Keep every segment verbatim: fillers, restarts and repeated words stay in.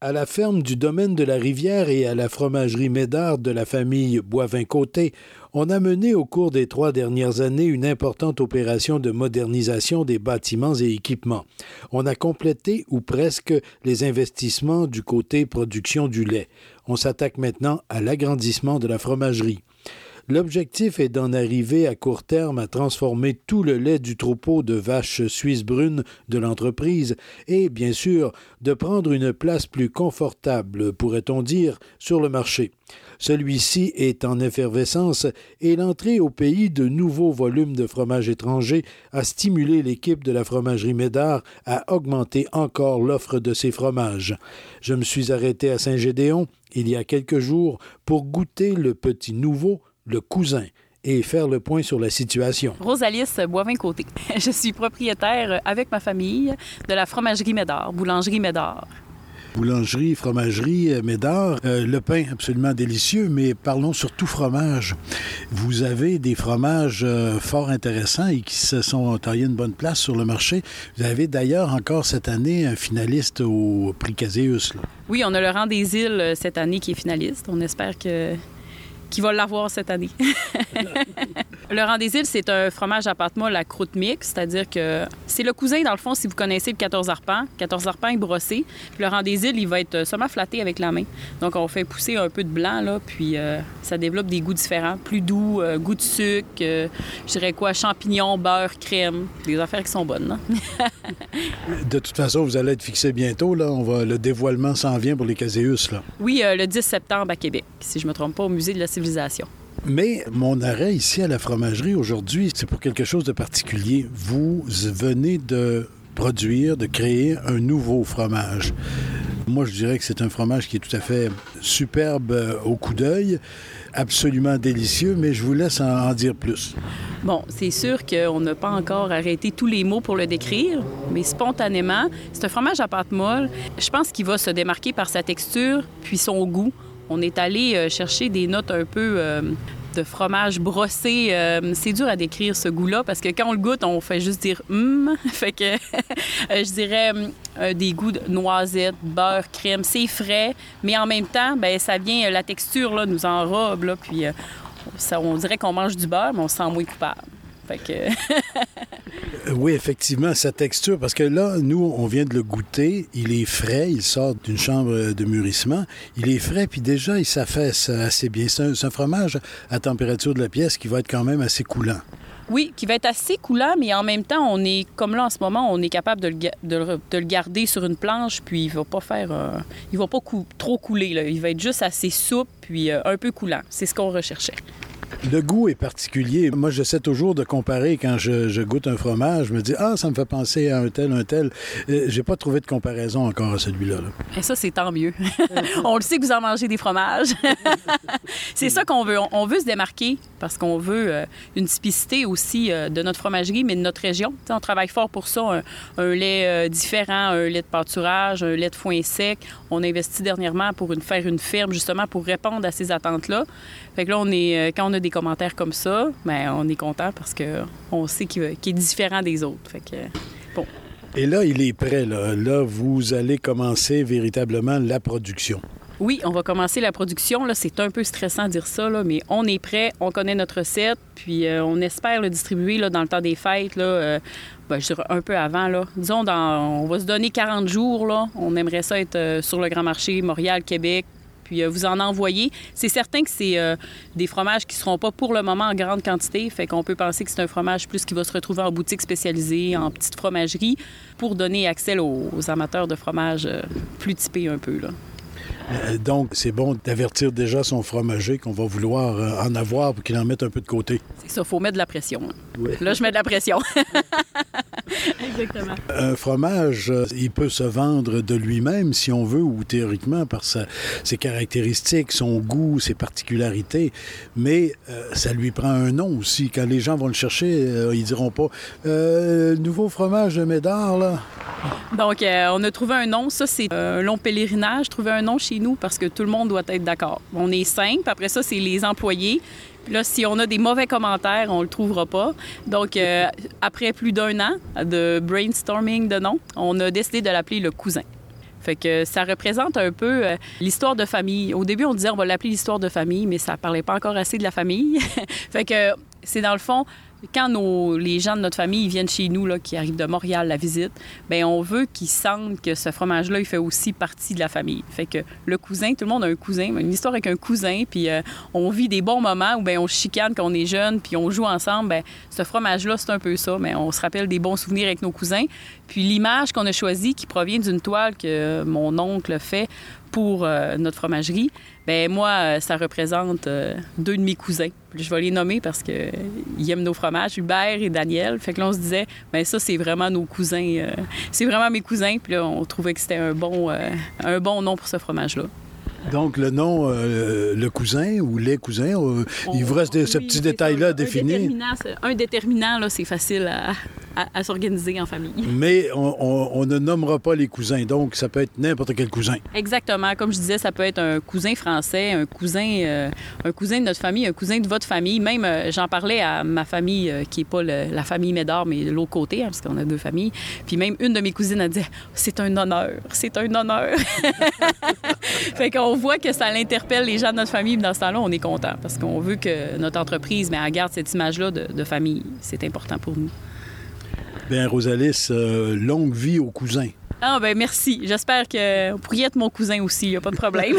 À la ferme du domaine de la Rivière et à la fromagerie Médard de la famille Boivin-Côté, on a mené au cours des trois dernières années une importante opération de modernisation des bâtiments et équipements. On a complété, ou presque, les investissements du côté production du lait. On s'attaque maintenant à l'agrandissement de la fromagerie. L'objectif est d'en arriver à court terme à transformer tout le lait du troupeau de vaches suisses brunes de l'entreprise et, bien sûr, de prendre une place plus confortable, pourrait-on dire, sur le marché. Celui-ci est en effervescence et l'entrée au pays de nouveaux volumes de fromage étranger a stimulé l'équipe de la fromagerie Médard à augmenter encore l'offre de ses fromages. Je me suis arrêté à Saint-Gédéon il y a quelques jours pour goûter le petit nouveau, le cousin, et faire le point sur la situation. Rosalice Boivin-Côté. Je suis propriétaire avec ma famille de la fromagerie Médard, boulangerie Médard. Boulangerie, fromagerie, Médard, euh, le pain absolument délicieux, mais parlons surtout fromage. Vous avez des fromages euh, fort intéressants et qui se sont taillés une bonne place sur le marché. Vous avez d'ailleurs encore cette année un finaliste au prix Caséus. Là. Oui, on a le rang des îles cette année qui est finaliste. On espère que qui va l'avoir cette année. Le rang des îles, c'est un fromage à pâte molle à croûte mixte, c'est-à-dire que c'est le cousin, dans le fond, si vous connaissez le quatorze arpents. quatorze arpents est brossé. Puis le rang des îles, il va être seulement flatté avec la main. Donc, on fait pousser un peu de blanc, là, puis euh, ça développe des goûts différents, plus doux, euh, goût de sucre, euh, je dirais quoi, champignons, beurre, crème, des affaires qui sont bonnes. Là. De toute façon, vous allez être fixé bientôt, là. On va, le dévoilement s'en vient pour les Caséus, là. Oui, euh, le dix septembre à Québec, si je ne me trompe pas, au Musée de la civilisation. Mais mon arrêt ici à la fromagerie aujourd'hui, c'est pour quelque chose de particulier. Vous venez de produire, de créer un nouveau fromage. Moi, je dirais que c'est un fromage qui est tout à fait superbe au coup d'œil, absolument délicieux, mais je vous laisse en, en dire plus. Bon, c'est sûr qu'on n'a pas encore arrêté tous les mots pour le décrire, mais spontanément, c'est un fromage à pâte molle. Je pense qu'il va se démarquer par sa texture puis son goût. On est allé chercher des notes un peu euh, de fromage brossé. Euh, c'est dur à décrire ce goût-là parce que quand on le goûte, on fait juste dire hum. Fait que je dirais euh, des goûts de noisettes, beurre, crème. C'est frais, mais en même temps, ben ça vient, la texture là, nous enrobe. Là, puis euh, ça, on dirait qu'on mange du beurre, mais on se sent moins coupable. Fait que... Oui, effectivement, sa texture, parce que là, nous, on vient de le goûter, il est frais, il sort d'une chambre de mûrissement, il est frais, puis déjà, il s'affaisse assez bien. C'est un, c'est un fromage à température de la pièce qui va être quand même assez coulant. Oui, qui va être assez coulant, mais en même temps, on est, comme là en ce moment, on est capable de le, de, de le garder sur une planche, puis il va pas faire, euh, il va pas cou- trop couler, là. Il va être juste assez souple, puis euh, un peu coulant. C'est ce qu'on recherchait. Le goût est particulier. Moi, j'essaie toujours de comparer quand je, je goûte un fromage. Je me dis, ah, ça me fait penser à un tel, un tel. Euh, j'ai pas trouvé de comparaison encore à celui-là. Là. Et ça, c'est tant mieux. On le sait que vous en mangez des fromages. C'est ça qu'on veut. On, on veut se démarquer parce qu'on veut euh, une typicité aussi euh, de notre fromagerie, mais de notre région. T'sais, on travaille fort pour ça. Un, un lait euh, différent, un lait de pâturage, un lait de foin sec. On a investi dernièrement pour une, faire une ferme, justement, pour répondre à ces attentes-là. Fait que là, on est, euh, quand on a des commentaires comme ça, bien, on est content parce qu'on sait qu'il, qu'il est différent des autres. Fait que, bon. Et là, il est prêt. Là. là, vous allez commencer véritablement la production. Oui, on va commencer la production. Là, c'est un peu stressant de dire ça, là, mais on est prêt, on connaît notre recette, puis euh, on espère le distribuer là, dans le temps des fêtes, là, euh, ben, je dirais un peu avant. Là. Disons, dans, on va se donner quarante jours. Là. On aimerait ça être euh, sur le Grand Marché, Montréal, Québec, puis euh, vous en envoyer. C'est certain que c'est euh, des fromages qui ne seront pas pour le moment en grande quantité, fait qu'on peut penser que c'est un fromage plus qui va se retrouver en boutique spécialisée, en petite fromagerie, pour donner accès aux, aux amateurs de fromage euh, plus typés un peu, là. Euh, donc, c'est bon d'avertir déjà son fromager qu'on va vouloir euh, en avoir pour qu'il en mette un peu de côté. C'est ça, il faut mettre de la pression. Hein. Oui. Là, je mets de la pression. Exactement. Un fromage, euh, il peut se vendre de lui-même, si on veut, ou théoriquement, par sa, ses caractéristiques, son goût, ses particularités, mais euh, ça lui prend un nom aussi. Quand les gens vont le chercher, euh, ils diront pas euh, « Nouveau fromage de Médard, là ». Donc, euh, on a trouvé un nom. Ça, c'est un long pèlerinage, trouver un nom chez nous, parce que tout le monde doit être d'accord. On est cinq, puis après ça, c'est les employés. Puis là, si on a des mauvais commentaires, on le trouvera pas. Donc, euh, après plus d'un an de brainstorming de nom, on a décidé de l'appeler le cousin. Fait que ça représente un peu euh, l'histoire de famille. Au début, on disait on va l'appeler l'histoire de famille, mais ça parlait pas encore assez de la famille. Fait que c'est dans le fond, quand nos, les gens de notre famille ils viennent chez nous, là, qui arrivent de Montréal, la visite, bien, on veut qu'ils sentent que ce fromage-là, il fait aussi partie de la famille. Fait que le cousin, tout le monde a un cousin, une histoire avec un cousin, puis euh, on vit des bons moments où bien, on chicane quand on est jeune, puis on joue ensemble. Bien, ce fromage-là, c'est un peu ça. Bien, on se rappelle des bons souvenirs avec nos cousins. Puis l'image qu'on a choisie, qui provient d'une toile que mon oncle fait pour euh, notre fromagerie, bien, moi, ça représente euh, deux de mes cousins. Je vais les nommer parce qu'ils aiment nos fromages, Hubert et Daniel. Fait que là, on se disait, bien, ça, c'est vraiment nos cousins. Euh, c'est vraiment mes cousins. Puis là, on trouvait que c'était un bon, euh, un bon nom pour ce fromage-là. Donc, le nom, euh, le cousin ou les cousins, euh, on, il vous reste oui, ce petit détail-là à définir. Déterminant, un déterminant, là, c'est facile à, à, à s'organiser en famille. Mais on, on, on ne nommera pas les cousins, donc ça peut être n'importe quel cousin. Exactement. Comme je disais, ça peut être un cousin français, un cousin, euh, un cousin de notre famille, un cousin de votre famille. Même, euh, j'en parlais à ma famille, euh, qui n'est pas le, la famille Médard, mais de l'autre côté, hein, parce qu'on a deux familles. Puis même une de mes cousines a dit « C'est un honneur, c'est un honneur. » Fait qu'on On voit que ça l'interpelle les gens de notre famille. Dans ce temps-là, on est content parce qu'on veut que notre entreprise mais, elle garde cette image-là de, de famille. C'est important pour nous. Bien, Rosalys, euh, longue vie aux cousins. Ah, bien, merci. J'espère que vous pourriez être mon cousin aussi. Il n'y a pas de problème.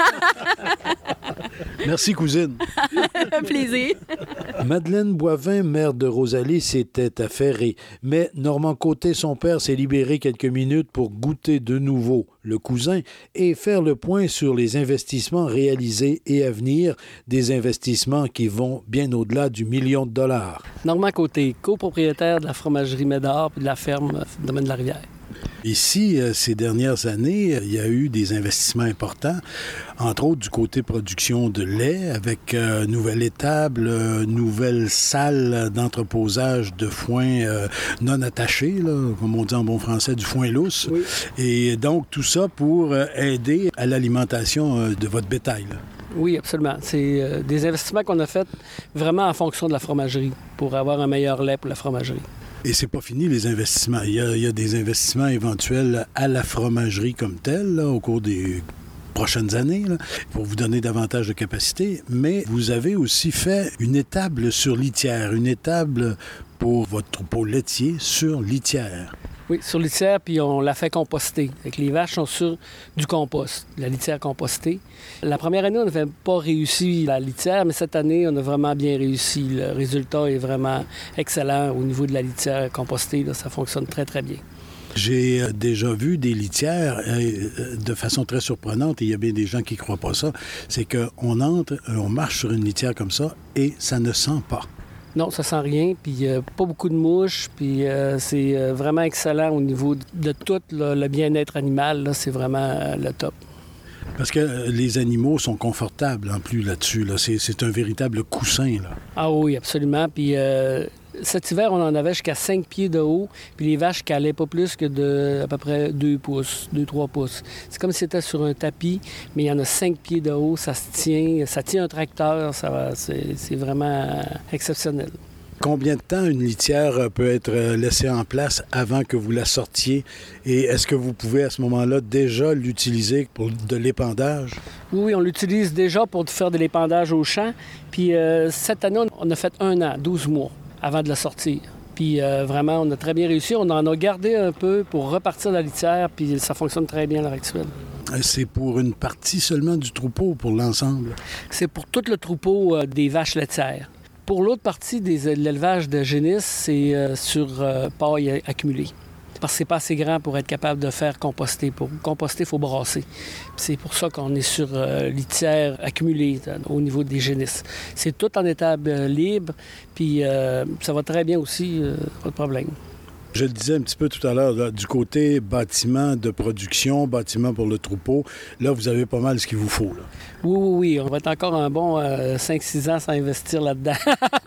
Merci, cousine. Plaisir. Madeleine Boivin, mère de Rosalys, était affairée. Mais Normand Côté, son père, s'est libéré quelques minutes pour goûter de nouveau le cousin et faire le point sur les investissements réalisés et à venir, des investissements qui vont bien au-delà du million de dollars. Normand Côté, copropriétaire de la fromagerie Médard et de la ferme Domaine de la Rivière. Ici, ces dernières années, il y a eu des investissements importants, entre autres du côté production de lait, avec euh, nouvelle étable, euh, nouvelle salle d'entreposage de foin euh, non attaché, là, comme on dit en bon français, du foin lousse. Oui. Et donc, tout ça pour euh, aider à l'alimentation euh, de votre bétail, là. Oui, absolument. C'est euh, des investissements qu'on a faits vraiment en fonction de la fromagerie, pour avoir un meilleur lait pour la fromagerie. Et c'est pas fini, les investissements. Il y a, il y a des investissements éventuels à la fromagerie comme telle, là, au cours des prochaines années, là, pour vous donner davantage de capacité. Mais vous avez aussi fait une étable sur litière, une étable pour votre troupeau laitier sur litière. Oui, sur litière, puis on l'a fait composter. Avec les vaches sont sur du compost, la litière compostée. La première année, on n'avait pas réussi la litière, mais cette année, on a vraiment bien réussi. Le résultat est vraiment excellent au niveau de la litière compostée. Là, ça fonctionne très, très bien. J'ai déjà vu des litières euh, de façon très surprenante, et il y a bien des gens qui ne croient pas ça, c'est qu'on entre, on marche sur une litière comme ça, et ça ne sent pas. Non, ça sent rien, puis euh, pas beaucoup de mouches, puis euh, c'est euh, vraiment excellent au niveau de tout là, le bien-être animal, là, c'est vraiment euh, le top. Parce que euh, les animaux sont confortables en plus là-dessus, là. C'est, c'est un véritable coussin, là. Ah oui, absolument, puis euh, cet hiver, on en avait jusqu'à cinq pieds de haut, puis les vaches calaient pas plus que de à peu près deux pouces, deux trois pouces. C'est comme si c'était sur un tapis, mais il y en a cinq pieds de haut, ça se tient, ça tient un tracteur, ça va, c'est, c'est vraiment exceptionnel. Combien de temps une litière peut être laissée en place avant que vous la sortiez? Et est-ce que vous pouvez à ce moment-là déjà l'utiliser pour de l'épandage? Oui, on l'utilise déjà pour faire de l'épandage au champ. Puis euh, cette année, on a fait un an, douze mois avant de la sortir. Puis euh, vraiment, on a très bien réussi. On en a gardé un peu pour repartir de la litière, puis ça fonctionne très bien à l'heure actuelle. C'est pour une partie seulement du troupeau, pour l'ensemble? C'est pour tout le troupeau euh, des vaches laitières. Pour l'autre partie des, de l'élevage de génisses, c'est euh, sur euh, paille accumulée. Parce que c'est pas assez grand pour être capable de faire composter. Pour composter, il faut brasser. Puis c'est pour ça qu'on est sur euh, litière accumulée euh, au niveau des génisses. C'est tout en étable euh, libre, puis euh, ça va très bien aussi, euh, pas de problème. Je le disais un petit peu tout à l'heure, là, du côté bâtiment de production, bâtiment pour le troupeau, là, vous avez pas mal ce qu'il vous faut, là. Oui, oui, oui. On va être encore un bon euh, cinq six ans sans investir là-dedans.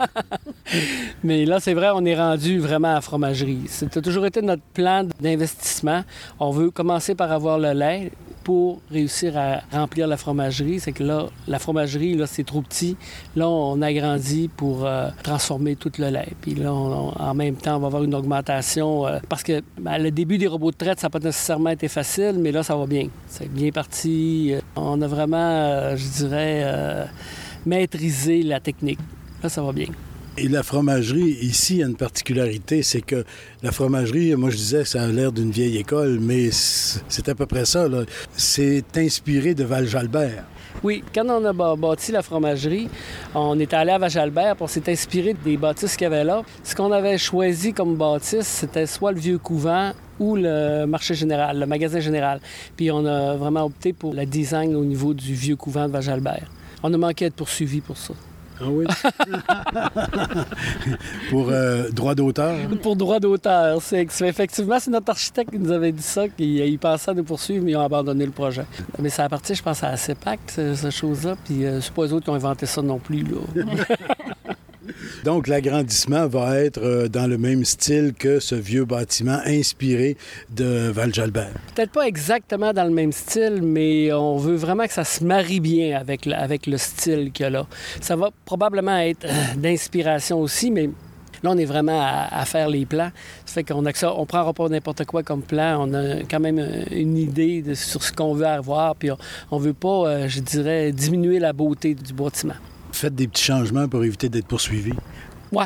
Mais là, c'est vrai, on est rendu vraiment à la fromagerie. Ça a toujours été notre plan d'investissement. On veut commencer par avoir le lait, pour réussir à remplir la fromagerie. C'est que là, la fromagerie, là, c'est trop petit. Là, on agrandit pour euh, transformer tout le lait. Puis là, on, on, en même temps, on va avoir une augmentation euh, parce que ben, le début des robots de traite, ça n'a pas nécessairement été facile, mais là, ça va bien. C'est bien parti. On a vraiment, euh, je dirais, euh, maîtrisé la technique. Là, ça va bien. Et la fromagerie, ici, a une particularité, c'est que la fromagerie, moi je disais que ça a l'air d'une vieille école, mais c'est à peu près ça, là. C'est inspiré de Val-Jalbert. Oui, quand on a bâti la fromagerie, on est allé à Val-Jalbert, puis on s'est inspiré des bâtisses qu'il y avait là. Ce qu'on avait choisi comme bâtisse, c'était soit le vieux couvent ou le marché général, le magasin général. Puis on a vraiment opté pour le design au niveau du vieux couvent de Val-Jalbert. On a manqué d'être poursuivis pour ça. Ah oui? Pour euh, droit d'auteur? Pour droit d'auteur. C'est, c'est, effectivement, c'est notre architecte qui nous avait dit ça, qu'il pensait à nous poursuivre, mais ils ont abandonné le projet. Mais ça a parti, je pense, à la CEPAC, cette chose-là, puis euh, c'est pas eux autres qui ont inventé ça non plus, là. Donc, l'agrandissement va être euh, dans le même style que ce vieux bâtiment inspiré de Val-Jalbert. Peut-être pas exactement dans le même style, mais on veut vraiment que ça se marie bien avec le, avec le style qu'il y a là. Ça va probablement être euh, d'inspiration aussi, mais là, on est vraiment à, à faire les plans. Ça fait qu'on a que ça, on prendra pas n'importe quoi comme plan. On a quand même une idée de, sur ce qu'on veut avoir, puis on ne veut pas, euh, je dirais, diminuer la beauté du bâtiment. Faites des petits changements pour éviter d'être poursuivi. Ouais.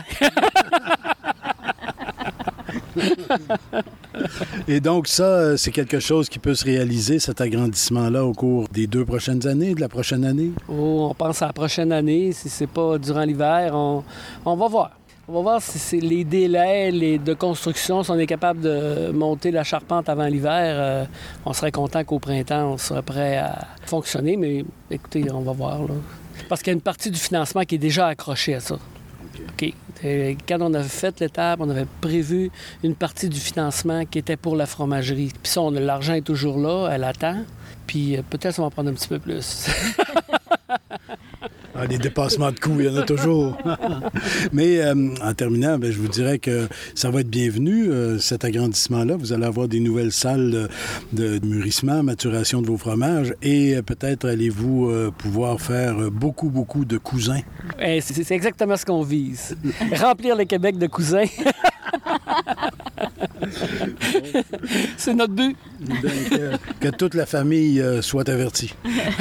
Et donc ça, c'est quelque chose qui peut se réaliser, cet agrandissement-là, au cours des deux prochaines années, de la prochaine année? Oh, on pense à la prochaine année. Si c'est pas durant l'hiver, on, on va voir. On va voir si c'est les délais les, de construction, si on est capable de monter la charpente avant l'hiver. Euh, on serait content qu'au printemps, on serait prêt à fonctionner. Mais écoutez, on va voir, là. Parce qu'il y a une partie du financement qui est déjà accrochée à ça. OK. Et quand on avait fait l'étape, on avait prévu une partie du financement qui était pour la fromagerie. Puis ça, on, l'argent est toujours là, elle attend. Puis euh, peut-être ça va en prendre un petit peu plus. Ah, des dépassements de coûts, il y en a toujours. Mais euh, en terminant, bien, je vous dirais que ça va être bienvenu, euh, cet agrandissement-là. Vous allez avoir des nouvelles salles de, de mûrissement, maturation de vos fromages et euh, peut-être allez-vous euh, pouvoir faire beaucoup, beaucoup de cousins. Et c'est, c'est exactement ce qu'on vise. Remplir le Québec de cousins. C'est notre but. Donc, euh, que toute la famille euh, soit avertie.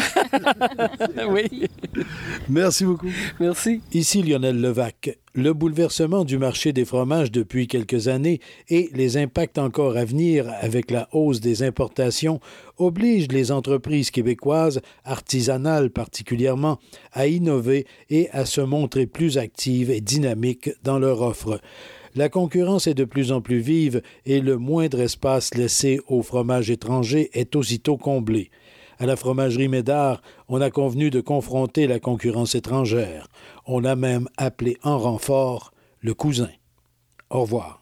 Oui. Merci beaucoup. Merci. Ici Lionel Levac. Le bouleversement du marché des fromages depuis quelques années et les impacts encore à venir avec la hausse des importations obligent les entreprises québécoises, artisanales particulièrement, à innover et à se montrer plus actives et dynamiques dans leur offre. La concurrence est de plus en plus vive et le moindre espace laissé aux fromages étrangers est aussitôt comblé. À la fromagerie Médard, on a convenu de confronter la concurrence étrangère. On l'a même appelé en renfort le cousin. Au revoir.